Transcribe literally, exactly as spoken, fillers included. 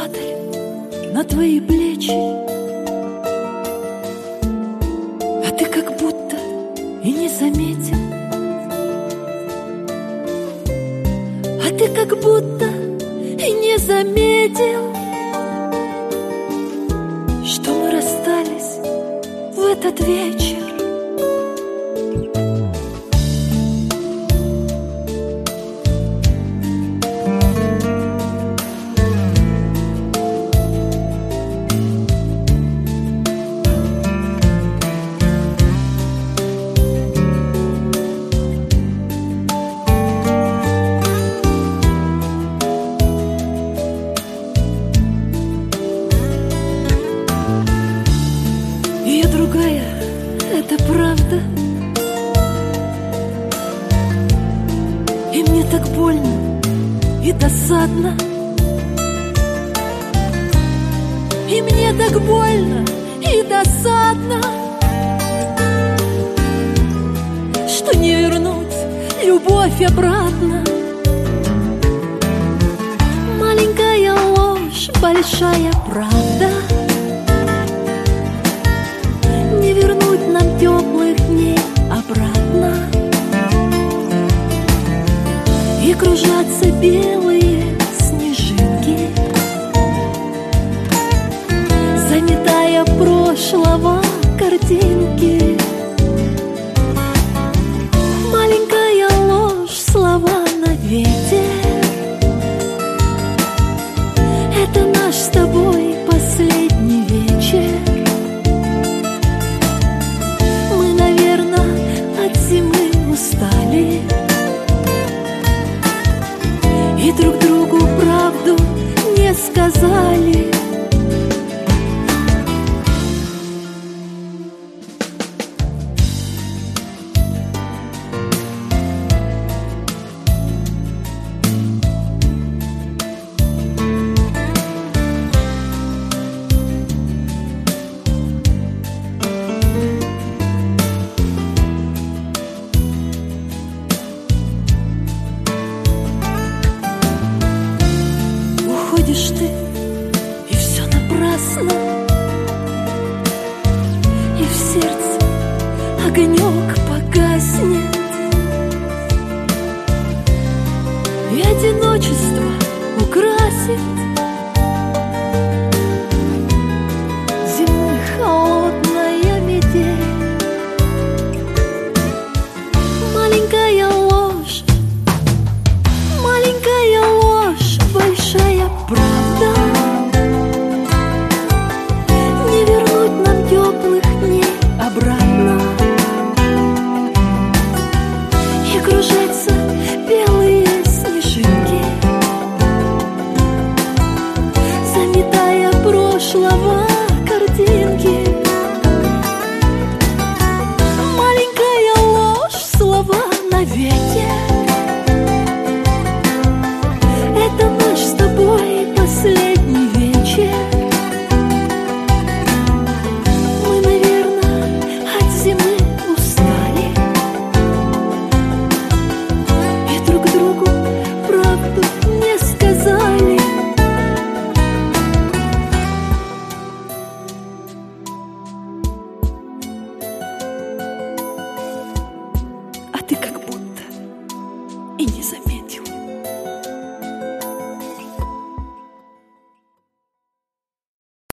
падали на твои плечи, а ты как будто и не заметил, а ты как будто и не заметил, что мы расстались в этот вечер. Это правда, и мне так больно и досадно, и мне так больно и досадно, что не вернуть любовь обратно. Маленькая ложь, большая правда. Не вернуть нам теплых дней обратно. И кружатся белые снежинки, заметая прошлого картинки. Маленькая ложь, слова на ветер. Это наш с тобой последний вечер. Устали и друг другу правду не сказали. Уходишь ты, и все напрасно, и в сердце огонек погаснет, и одиночество украсит зимой холодная метель. Маленькая ложь, маленькая ложь, большая правда. Не вернуть нам теплых дней обратно. И кружатся белые снежинки, заметая прошлого картинки. Маленькая ложь, слова на ветер. Это наш с тобой последний вечер. Мы, наверное, от зимы устали и друг другу правду не сказали. А ты как будто и не заметил.